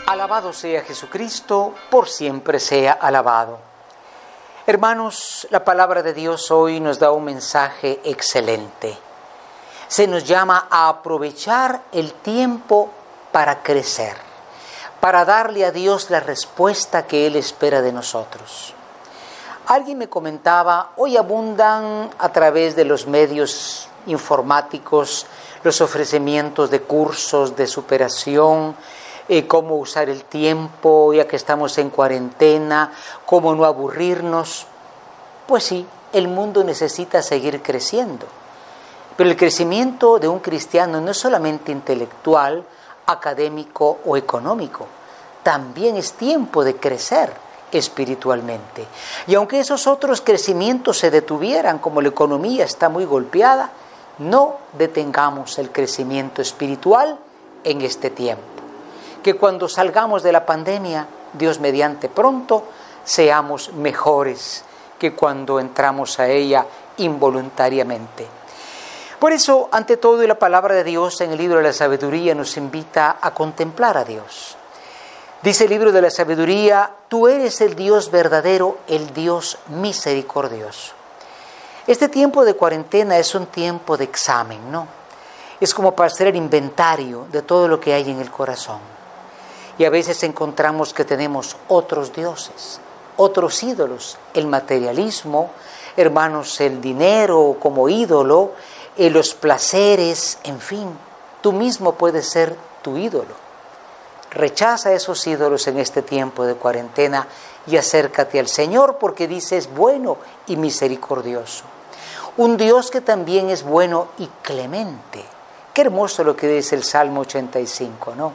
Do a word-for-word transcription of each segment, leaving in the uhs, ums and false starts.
Alabado sea Jesucristo, por siempre sea alabado. Hermanos, la palabra de Dios hoy nos da un mensaje excelente. Se nos llama a aprovechar el tiempo para crecer, para darle a Dios la respuesta que Él espera de nosotros. Alguien me comentaba, hoy abundan a través de los medios informáticos los ofrecimientos de cursos de superación, eh, cómo usar el tiempo ya que estamos en cuarentena, cómo no aburrirnos. Pues sí, el mundo necesita seguir creciendo. Pero el crecimiento de un cristiano no es solamente intelectual, académico o económico. También es tiempo de crecer espiritualmente. Y aunque esos otros crecimientos se detuvieran, como la economía está muy golpeada, no detengamos el crecimiento espiritual en este tiempo. Que cuando salgamos de la pandemia, Dios mediante pronto, seamos mejores que cuando entramos a ella involuntariamente. Por eso, ante todo, la palabra de Dios en el libro de la sabiduría nos invita a contemplar a Dios. Dice el libro de la sabiduría, tú eres el Dios verdadero, el Dios misericordioso. Este tiempo de cuarentena es un tiempo de examen, ¿no? Es como para hacer el inventario de todo lo que hay en el corazón. Y a veces encontramos que tenemos otros dioses, otros ídolos, el materialismo, hermanos, el dinero como ídolo, eh, los placeres, en fin, tú mismo puedes ser tu ídolo. Rechaza esos ídolos en este tiempo de cuarentena y acércate al Señor porque dice es bueno y misericordioso. Un Dios que también es bueno y clemente. Qué hermoso lo que dice el Salmo ochenta y cinco, ¿no?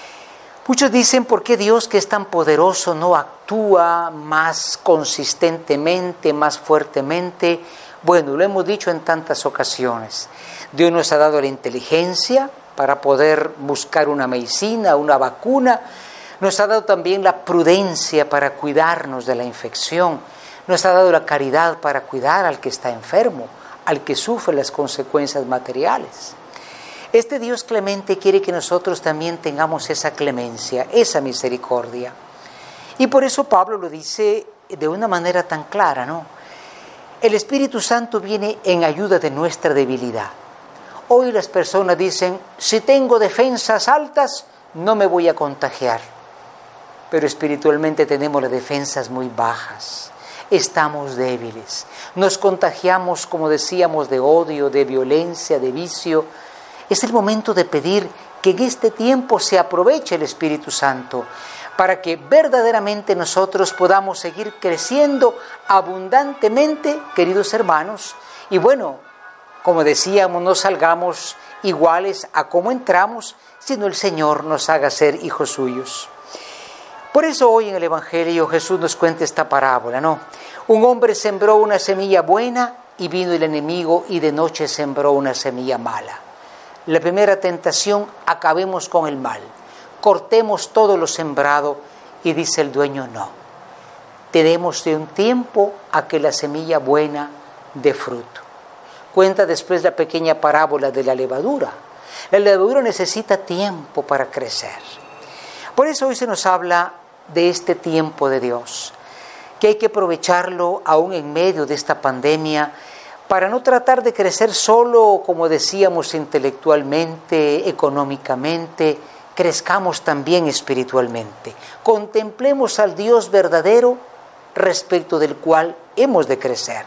Muchos dicen, ¿por qué Dios que es tan poderoso no actúa más consistentemente, más fuertemente? Bueno, lo hemos dicho en tantas ocasiones. Dios nos ha dado la inteligencia para poder buscar una medicina, una vacuna. Nos ha dado también la prudencia para cuidarnos de la infección. Nos ha dado la caridad para cuidar al que está enfermo, al que sufre las consecuencias materiales. Este Dios clemente quiere que nosotros también tengamos esa clemencia, esa misericordia. Y por eso Pablo lo dice de una manera tan clara, ¿no? El Espíritu Santo viene en ayuda de nuestra debilidad. Hoy las personas dicen, si tengo defensas altas, no me voy a contagiar. Pero espiritualmente tenemos las defensas muy bajas. Estamos débiles. Nos contagiamos, como decíamos, de odio, de violencia, de vicio. Es el momento de pedir que en este tiempo se aproveche el Espíritu Santo para que verdaderamente nosotros podamos seguir creciendo abundantemente, queridos hermanos. Y bueno, como decíamos, no salgamos iguales a como entramos, sino el Señor nos haga ser hijos suyos. Por eso hoy en el Evangelio Jesús nos cuenta esta parábola, ¿no? Un hombre sembró una semilla buena y vino el enemigo y de noche sembró una semilla mala. La primera tentación, acabemos con el mal, cortemos todo lo sembrado y dice el dueño no. Tenemos de un tiempo a que la semilla buena dé fruto. Cuenta después la pequeña parábola de la levadura. La levadura necesita tiempo para crecer. Por eso hoy se nos habla de este tiempo de Dios, que hay que aprovecharlo aún en medio de esta pandemia para no tratar de crecer solo, como decíamos, intelectualmente, económicamente, crezcamos también espiritualmente. Contemplemos al Dios verdadero respecto del cual hemos de crecer.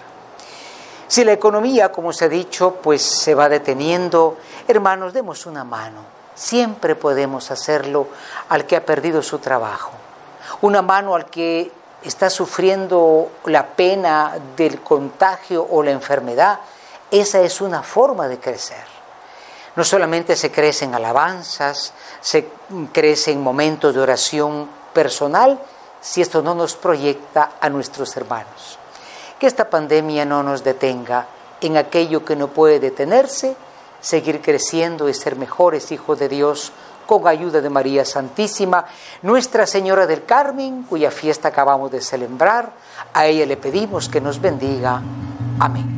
Si la economía, como se ha dicho, pues se va deteniendo, hermanos, demos una mano. Siempre podemos hacerlo al que ha perdido su trabajo. Una mano al que está sufriendo la pena del contagio o la enfermedad. Esa es una forma de crecer. No solamente se crece en alabanzas, se crece en momentos de oración personal, si esto no nos proyecta a nuestros hermanos. Que esta pandemia no nos detenga en aquello que no puede detenerse, seguir creciendo y ser mejores hijos de Dios con ayuda de María Santísima, Nuestra Señora del Carmen, cuya fiesta acabamos de celebrar. A ella le pedimos que nos bendiga. Amén.